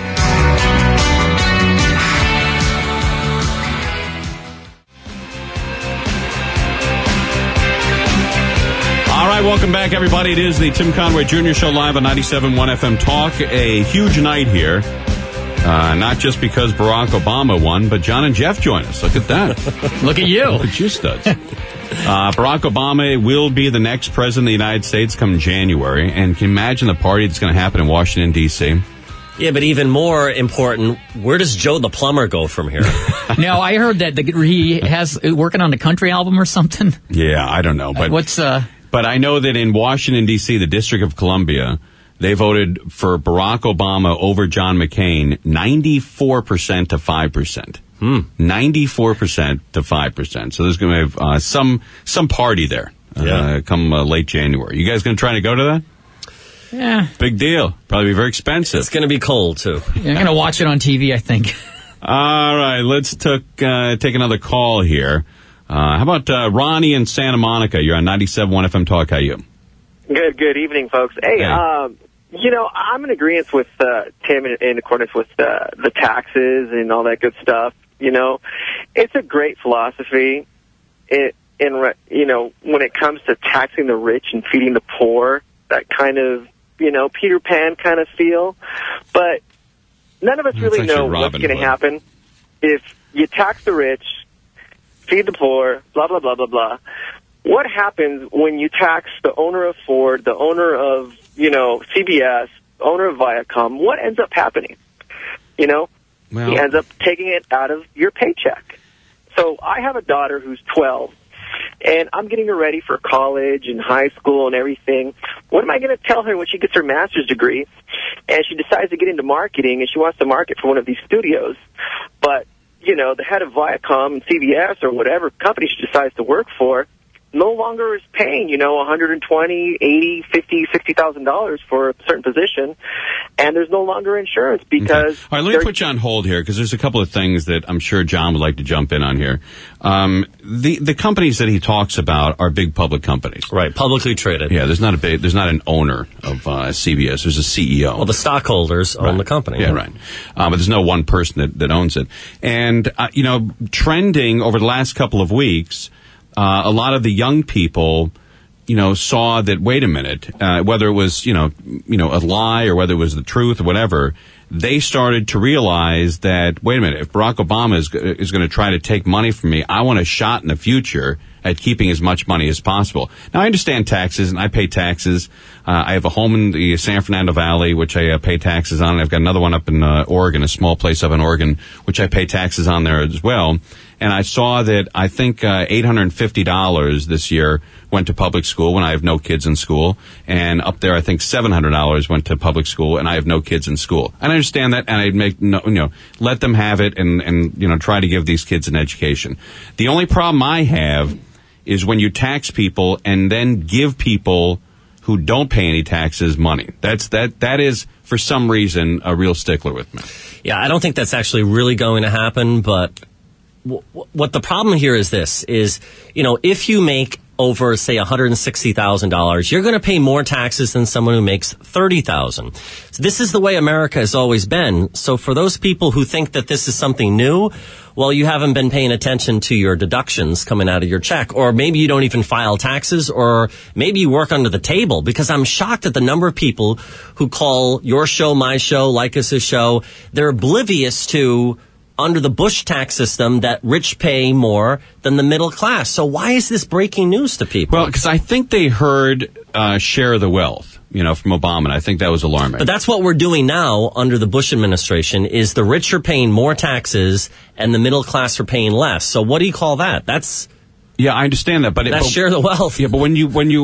All right, welcome back, everybody. It is the Tim Conway Jr. Show live on 97.1 FM Talk. A huge night here. Not just because Barack Obama won, but John and Jeff join us. Look at that. Look at you. Look at you studs. Barack Obama will be the next president of the United States come January. And can you imagine the party that's going to happen in Washington, D.C.? Yeah, but even more important, where does Joe the Plumber go from here? Now, I heard that he has working on a country album or something. Yeah, I don't know. But But I know that in Washington, D.C., the District of Columbia, they voted for Barack Obama over John McCain 94% to 5%. 94% to 5%. So there's going to be some party there come late January. You guys going to try to go to that? Yeah. Big deal. Probably be very expensive. It's going to be cold, too. Yeah, I'm going to watch it on TV, I think. All right. Let's take another call here. How about Ronnie in Santa Monica? You're on 97.1 FM Talk. How are you? Good evening, folks. Hey, I'm in agreement with Tim in accordance with the taxes and all that good stuff. It's a great philosophy. When it comes to taxing the rich and feeding the poor, that kind of, Peter Pan kind of feel. But none of us really know what's going to happen if you tax the rich, feed the poor, blah, blah, blah, blah, blah. What happens when you tax the owner of Ford, the owner of, CBS, owner of Viacom? What ends up happening? He ends up taking it out of your paycheck. So I have a daughter who's 12, and I'm getting her ready for college and high school and everything. What am I going to tell her when she gets her master's degree and she decides to get into marketing and she wants to market for one of these studios? But, the head of Viacom and CBS or whatever company she decides to work for no longer is paying, $120, $80, $50, $60,000 for a certain position, and there's no longer insurance because... Okay. All right, let me put you on hold here, because there's a couple of things that I'm sure John would like to jump in on here. The companies that he talks about are big public companies. Right, publicly traded. Yeah, there's not an owner of CBS. There's a CEO. Well, the stockholders own the company. Yeah, right. But there's no one person that owns it. And, trending over the last couple of weeks... a lot of the young people, saw that, wait a minute, whether it was, a lie or whether it was the truth or whatever, they started to realize that, wait a minute, if Barack Obama is going to try to take money from me, I want a shot in the future at keeping as much money as possible. Now, I understand taxes, and I pay taxes. I have a home in the San Fernando Valley, which I pay taxes on. I've got another one up in Oregon, a small place up in Oregon, which I pay taxes on there as well. And I saw that I think $850 this year went to public school when I have no kids in school. And up there, I think $700 went to public school, and I have no kids in school. And I understand that, and I'd let them have it and try to give these kids an education. The only problem I have is when you tax people and then give people who don't pay any taxes money. That is, for some reason, a real stickler with me. Yeah, I don't think that's actually really going to happen, but what the problem here is this, is, if you make over, say, $160,000, you're going to pay more taxes than someone who makes $30,000. So this is the way America has always been. So for those people who think that this is something new, well, you haven't been paying attention to your deductions coming out of your check, or maybe you don't even file taxes, or maybe you work under the table, because I'm shocked at the number of people who call your show, my show, Leykis' show. They're oblivious to, under the Bush tax system, that rich pay more than the middle class. So why is this breaking news to people? Well, because I think they heard share the wealth, from Obama, and I think that was alarming. But that's what we're doing now under the Bush administration, is the rich are paying more taxes and the middle class are paying less. So what do you call that? Yeah, I understand that, but share the wealth. Yeah, but when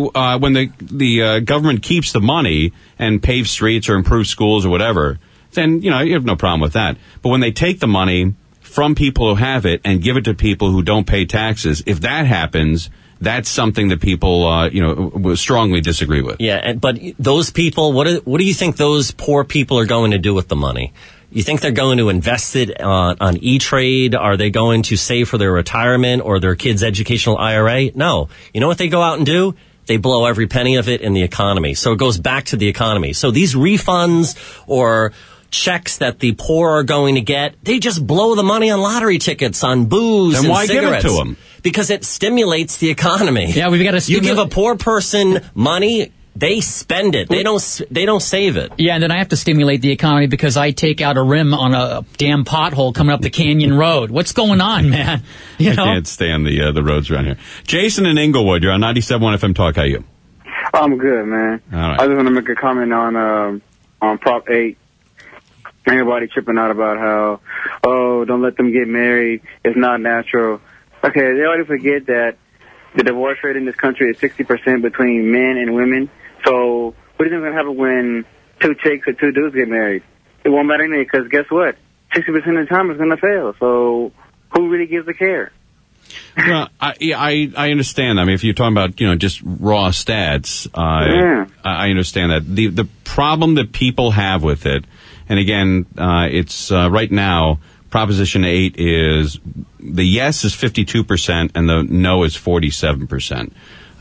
the government keeps the money and paves streets or improves schools or whatever, then, you have no problem with that. But when they take the money from people who have it and give it to people who don't pay taxes, if that happens, that's something that people, strongly disagree with. Yeah, but those people, what do you think those poor people are going to do with the money? You think they're going to invest it on E-Trade? Are they going to save for their retirement or their kids' educational IRA? No. You know what they go out and do? They blow every penny of it in the economy. So it goes back to the economy. So these refunds or checks that the poor are going to get, they just blow the money on lottery tickets, on booze, and why cigarettes. Give it to them? Because it stimulates the economy. Yeah, we've got to. You give a poor person money, they spend it. They don't save it. Yeah, and then I have to stimulate the economy because I take out a rim on a damn pothole coming up the Canyon Road. What's going on, man? I can't stand the roads around here. Jason in Inglewood, you're on 97.1 FM Talk. How are you? I'm good, man. All right. I just want to make a comment on Prop 8. Everybody tripping out about how, don't let them get married. It's not natural. Okay, they already forget that the divorce rate in this country is 60% between men and women. So what do you think is going to happen when two chicks or two dudes get married? It won't matter anyway, because guess what? 60% of the time it's going to fail. So who really gives a care? Well, I understand. I mean, if you're talking about, just raw stats, I understand that. The problem that people have with it, and again, it's right now, Proposition 8 is, the yes is 52% and the no is 47%.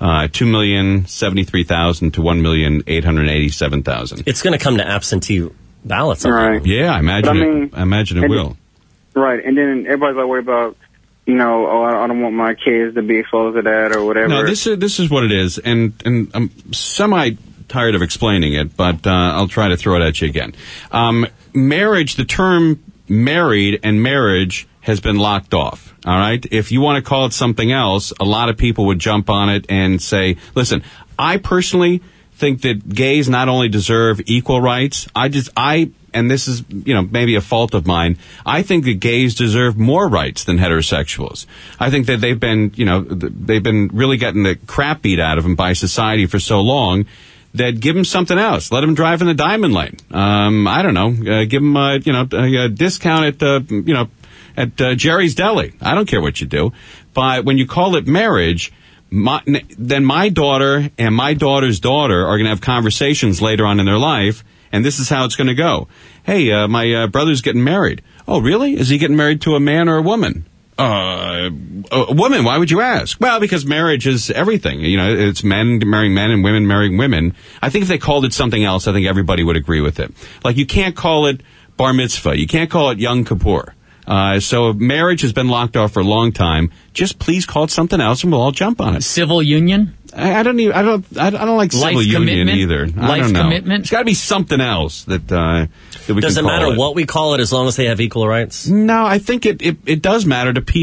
2,073,000 to 1,887,000. It's going to come to absentee ballots. Right. Yeah, I imagine it will. Right, and then everybody's like worried about, I don't want my kids to be exposed to that or whatever. No, this is what it is, and I'm semi-tired of explaining it, but I'll try to throw it at you again. Marriage, the term married and marriage has been locked off, all right? If you want to call it something else, a lot of people would jump on it and say, listen, I personally think that gays not only deserve equal rights, and this is, maybe a fault of mine, I think that gays deserve more rights than heterosexuals. I think that they've been really getting the crap beat out of them by society for so long that give him something else. Let him drive in the diamond lane. I don't know. Give him, a discount at Jerry's Deli. I don't care what you do. But when you call it marriage, then my daughter and my daughter's daughter are going to have conversations later on in their life, and this is how it's going to go. Hey, my brother's getting married. Oh, really? Is he getting married to a man or a woman? A woman. Why would you ask? Well, because marriage is everything. It's men marrying men and women marrying women. I think if they called it something else, I think everybody would agree with it. Like, you can't call it bar mitzvah. You can't call it Yom Kippur. So marriage has been locked off for a long time. Just please call it something else, and we'll all jump on it. Civil union? I don't like civil union either. I don't know. Commitment? It's got to be something else that we Does can it call matter what we call it as long as they have equal rights? No, I think it does matter to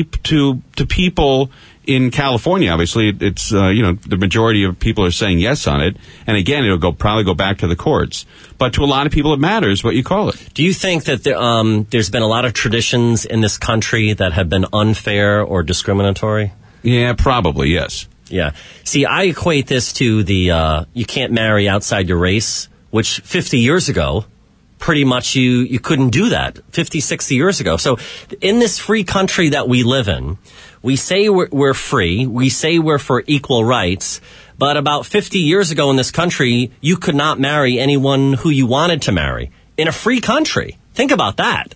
people in California. Obviously, it's the majority of people are saying yes on it, and again, it'll probably go back to the courts. But to a lot of people, it matters what you call it. Do you think that there's been a lot of traditions in this country that have been unfair or discriminatory? Yeah, probably, yes. Yeah. See, I equate this to the you can't marry outside your race, which 50 years ago, pretty much you couldn't do that 50, 60 years ago. So in this free country that we live in, we say we're free. We say we're for equal rights. But about 50 years ago in this country, you could not marry anyone who you wanted to marry in a free country. Think about that.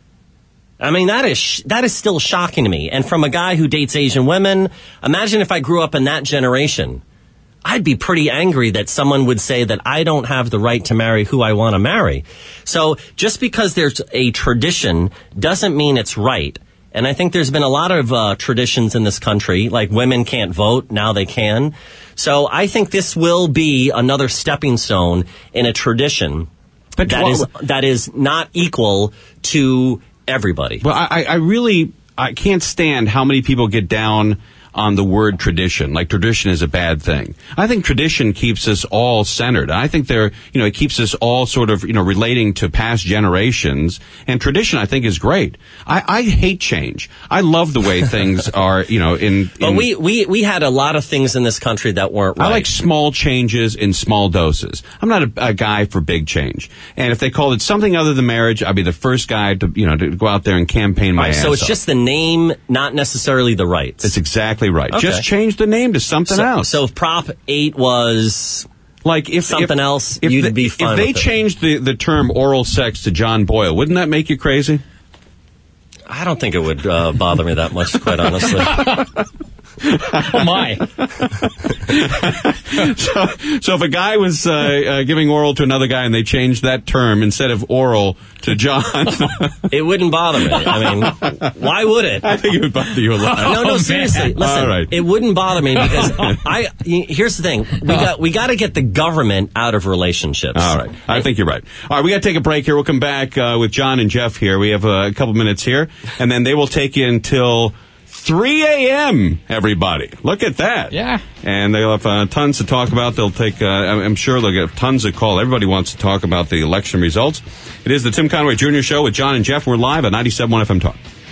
I mean, that is still shocking to me. And from a guy who dates Asian women, imagine if I grew up in that generation. I'd be pretty angry that someone would say that I don't have the right to marry who I want to marry. So just because there's a tradition doesn't mean it's right. And I think there's been a lot of traditions in this country, like women can't vote, now they can. So I think this will be another stepping stone in a tradition that is not equal to everybody. Well, I can't stand how many people get down on the word tradition, like tradition is a bad thing. I think tradition keeps us all centered. I think it keeps us all sort of, relating to past generations. And tradition, I think, is great. I hate change. I love the way things are, But we had a lot of things in this country that weren't right. I like small changes in small doses. I'm not a guy for big change. And if they called it something other than marriage, I'd be the first guy to go out there and campaign my ass So it's off. just the name, not necessarily the rights. That's exactly right. Okay. Just change the name to something else. So if Prop 8 was like something else, you'd be fine with it. If they changed the term oral sex to John Boyle, wouldn't that make you crazy? I don't think it would bother me that much, quite honestly. Oh, my. So if a guy was giving oral to another guy and they changed that term instead of oral to John... it wouldn't bother me. I mean, why would it? I think it would bother you a lot. No, seriously. Listen, all right. It wouldn't bother me because here's the thing. We got to get the government out of relationships. All right. I think you're right. All right, we got to take a break here. We'll come back with John and Jeff here. We have a couple minutes here, and then they will take you until 3 a.m., everybody. Look at that. Yeah. And they'll have tons to talk about. They'll take, I'm sure they'll get tons of call. Everybody wants to talk about the election results. It is the Tim Conway Jr. Show with John and Jeff. We're live at 97.1 FM Talk.